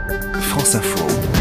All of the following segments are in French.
France Info.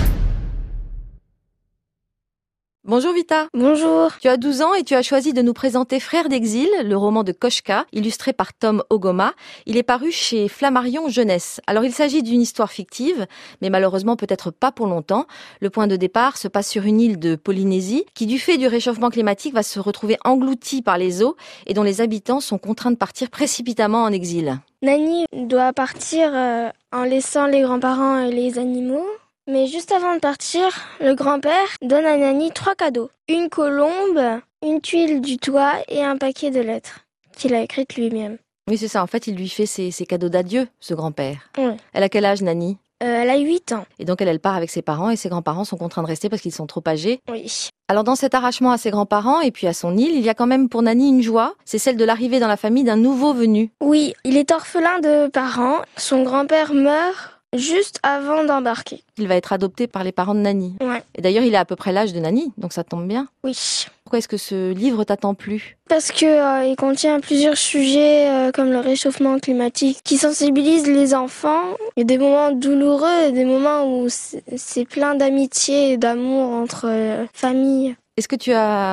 Bonjour Vita. Bonjour. Tu as 12 ans et tu as choisi de nous présenter Frères d'exil, le roman de Koshka, illustré par Tom Ogoma. Il est paru chez Flammarion Jeunesse. Alors il s'agit d'une histoire fictive, mais malheureusement peut-être pas pour longtemps. Le point de départ se passe sur une île de Polynésie qui, du fait du réchauffement climatique, va se retrouver engloutie par les eaux et dont les habitants sont contraints de partir précipitamment en exil. Nani doit partir en laissant les grands-parents et les animaux. Mais juste avant de partir, le grand-père donne à Nani 3 cadeaux. Une colombe, une tuile du toit et un paquet de lettres qu'il a écrites lui-même. Oui, c'est ça. En fait, il lui fait ses cadeaux d'adieu, ce grand-père. Oui. Elle a quel âge, Nani ? Elle a 8 ans. Et donc elle part avec ses parents et ses grands-parents sont contraints de rester parce qu'ils sont trop âgés. Oui. Alors dans cet arrachement à ses grands-parents et puis à son île, il y a quand même pour Nani une joie, c'est celle de l'arrivée dans la famille d'un nouveau venu. Oui, il est orphelin de parents. Son grand-père meurt juste avant d'embarquer. Il va être adopté par les parents de Nani. Ouais. Et d'ailleurs, il est à peu près l'âge de Nani, donc ça tombe bien. Oui. Pourquoi est-ce que ce livre t'a tant plu ? Parce que il contient plusieurs sujets comme le réchauffement climatique qui sensibilisent les enfants. Il y a des moments douloureux et des moments où c'est plein d'amitié et d'amour entre familles. Est-ce que tu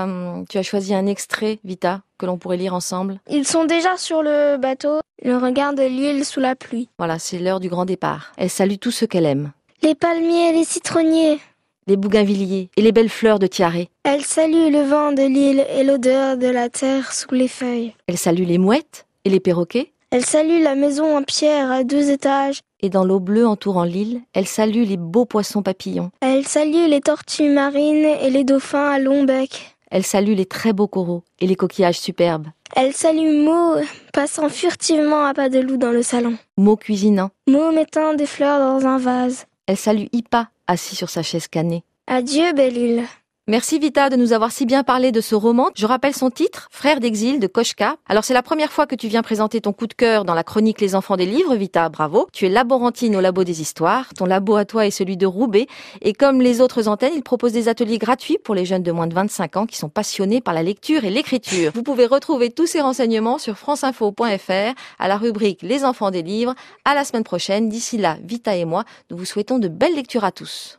as choisi un extrait, Vita, que l'on pourrait lire ensemble ? Ils sont déjà sur le bateau. Ils regardent l'île sous la pluie. Voilà, c'est l'heure du grand départ. Elle salue tous ceux qu'elle aime. Les palmiers et les citronniers. Les bougainvilliers et les belles fleurs de tiaré. Elle salue le vent de l'île et l'odeur de la terre sous les feuilles. Elle salue les mouettes et les perroquets. Elle salue la maison en pierre à 2 étages. Et dans l'eau bleue entourant l'île, elle salue les beaux poissons papillons. Elle salue les tortues marines et les dauphins à long bec. Elle salue les très beaux coraux et les coquillages superbes. Elle salue Mo, passant furtivement à pas de loup dans le salon. Mo cuisinant. Mo mettant des fleurs dans un vase. Elle salue Ipa, assis sur sa chaise canée. Adieu, belle île. Merci Vita de nous avoir si bien parlé de ce roman. Je rappelle son titre, Frères d'exil de Koshka. Alors c'est la première fois que tu viens présenter ton coup de cœur dans la chronique Les enfants des livres, Vita, bravo. Tu es laborantine au labo des histoires. Ton labo à toi est celui de Roubaix. Et comme les autres antennes, il propose des ateliers gratuits pour les jeunes de moins de 25 ans qui sont passionnés par la lecture et l'écriture. Vous pouvez retrouver tous ces renseignements sur franceinfo.fr à la rubrique Les enfants des livres. À la semaine prochaine. D'ici là, Vita et moi, nous vous souhaitons de belles lectures à tous.